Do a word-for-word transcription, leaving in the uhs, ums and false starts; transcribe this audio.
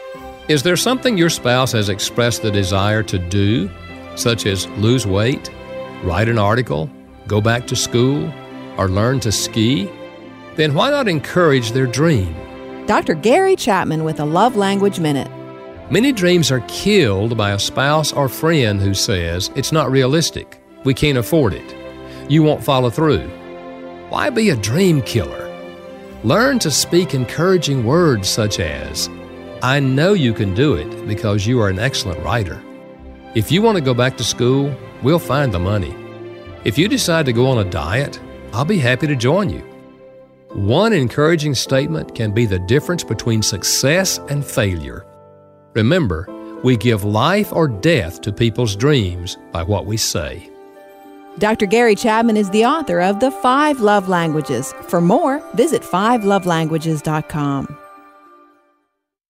Is there something your spouse has expressed the desire to do, such as lose weight, write an article, go back to school, or learn to ski? Then why not encourage their dream? Doctor Gary Chapman with a Love Language Minute. Many dreams are killed by a spouse or friend who says, "It's not realistic. We can't afford it. You won't follow through." Why be a dream killer? Learn to speak encouraging words such as, "I know you can do it because you are an excellent writer. If you want to go back to school, we'll find the money. If you decide to go on a diet, I'll be happy to join you." One encouraging statement can be the difference between success and failure. Remember, we give life or death to people's dreams by what we say. Doctor Gary Chapman is the author of The Five Love Languages. For more, visit five love languages dot com.